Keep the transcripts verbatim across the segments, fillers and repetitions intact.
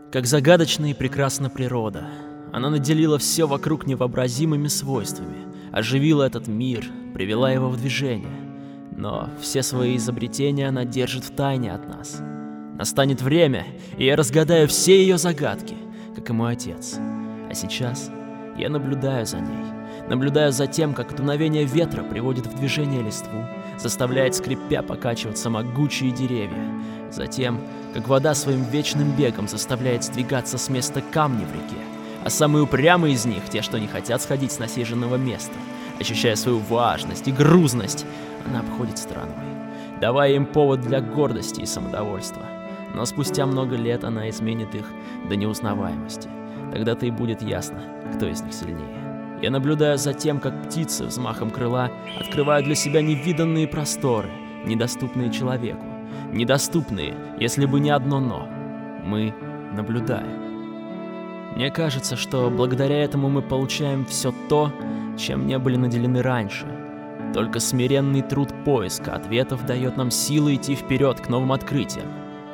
Как загадочна и прекрасна природа. Она наделила все вокруг невообразимыми свойствами, оживила этот мир, привела его в движение. Но все свои изобретения она держит в тайне от нас. Настанет время, и я разгадаю все ее загадки, как и мой отец. А сейчас я наблюдаю за ней. Наблюдаю за тем, как дуновение ветра приводит в движение листву, заставляет скрипя покачиваться могучие деревья. Затем, как вода своим вечным бегом заставляет сдвигаться с места камни в реке. А самые упрямые из них, те, что не хотят сходить с насиженного места, ощущая свою важность и грузность, она обходит стороной, давая им повод для гордости и самодовольства. Но спустя много лет она изменит их до неузнаваемости. Тогда-то и будет ясно, кто из них сильнее. Я наблюдаю за тем, как птицы взмахом крыла открывают для себя невиданные просторы, недоступные человеку. Недоступные, если бы не одно «но». Мы наблюдаем. Мне кажется, что благодаря этому мы получаем все то, чем не были наделены раньше. Только смиренный труд поиска ответов дает нам силы идти вперед к новым открытиям.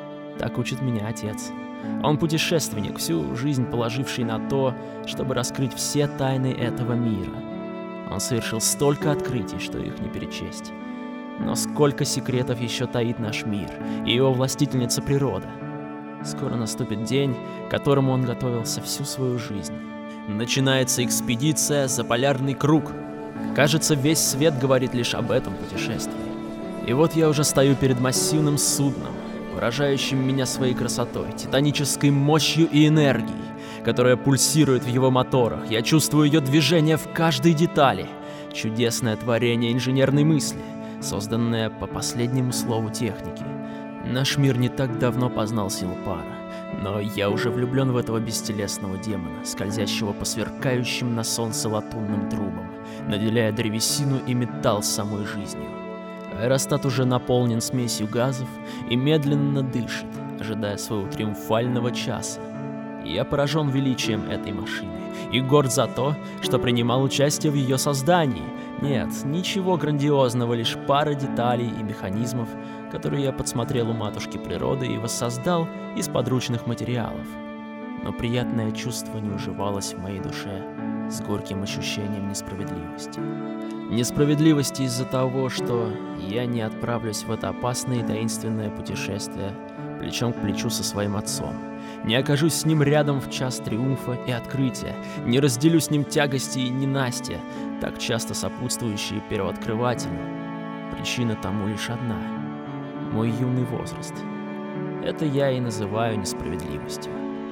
Так учит меня отец. Он путешественник, всю жизнь положивший на то, чтобы раскрыть все тайны этого мира. Он совершил столько открытий, что их не перечесть. Но сколько секретов еще таит наш мир и его властительница природа. Скоро наступит день, к которому он готовился всю свою жизнь. Начинается экспедиция за полярный круг. Кажется, весь свет говорит лишь об этом путешествии. И вот я уже стою перед массивным судном, поражающим меня своей красотой, титанической мощью и энергией, которая пульсирует в его моторах. Я чувствую ее движение в каждой детали. Чудесное творение инженерной мысли, созданное по последнему слову техники. Наш мир не так давно познал силу пара, но я уже влюблен в этого бестелесного демона, скользящего по сверкающим на солнце латунным трубам, наделяя древесину и металл самой жизнью. Аэростат уже наполнен смесью газов и медленно дышит, ожидая своего триумфального часа. И я поражен величием этой машины и горд за то, что принимал участие в ее создании. Нет, ничего грандиозного, лишь пара деталей и механизмов, которые я подсмотрел у матушки природы и воссоздал из подручных материалов. Но приятное чувство не уживалось в моей душе с горьким ощущением несправедливости. Несправедливости из-за того, что я не отправлюсь в это опасное и таинственное путешествие плечом к плечу со своим отцом, не окажусь с ним рядом в час триумфа и открытия, не разделю с ним тягости и ненастья, так часто сопутствующие первооткрывателю. Причина тому лишь одна — мой юный возраст. Это я и называю несправедливостью.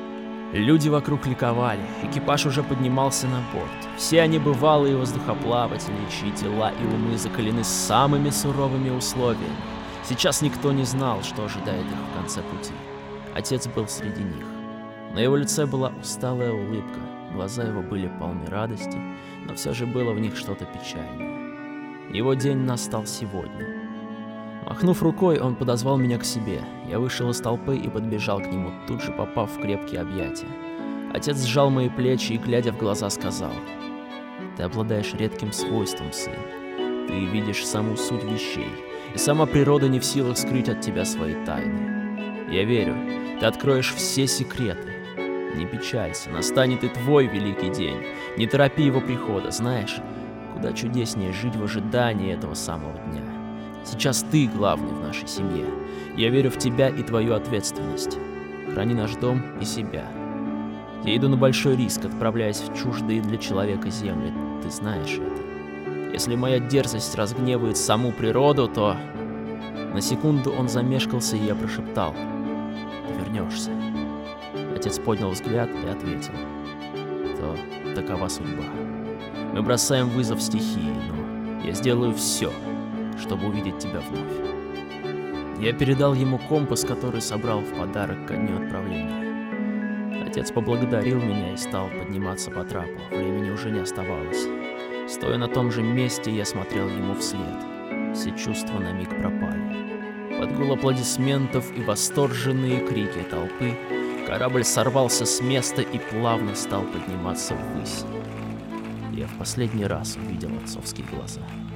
Люди вокруг ликовали, экипаж уже поднимался на борт. Все они бывалые воздухоплаватели, чьи тела и умы закалены самыми суровыми условиями. Сейчас никто не знал, что ожидает их в конце пути. Отец был среди них. На его лице была усталая улыбка, глаза его были полны радости, но все же было в них что-то печальное. Его день настал сегодня. Махнув рукой, он подозвал меня к себе. Я вышел из толпы и подбежал к нему, тут же попав в крепкие объятия. Отец сжал мои плечи и, глядя в глаза, сказал: «Ты обладаешь редким свойством, сын. Ты видишь саму суть вещей, и сама природа не в силах скрыть от тебя свои тайны. Я верю, ты откроешь все секреты. Не печалься, настанет и твой великий день. Не торопи его прихода, знаешь, куда чудеснее жить в ожидании этого самого дня. Сейчас ты главный в нашей семье. Я верю в тебя и твою ответственность. Храни наш дом и себя. Я иду на большой риск, отправляясь в чуждые для человека земли. Ты знаешь это. Если моя дерзость разгневает саму природу, то...» На секунду он замешкался, и я прошептал: «Ты вернешься». Отец поднял взгляд и ответил: «То такова судьба. Мы бросаем вызов стихии, но я сделаю все, чтобы увидеть тебя вновь». Я передал ему компас, который собрал в подарок ко дню отправления. Отец поблагодарил меня и стал подниматься по трапу. Времени уже не оставалось. Стоя на том же месте, я смотрел ему вслед. Все чувства на миг пропали. Под гул аплодисментов и восторженные крики толпы корабль сорвался с места и плавно стал подниматься ввысь. Я в последний раз увидел отцовские глаза.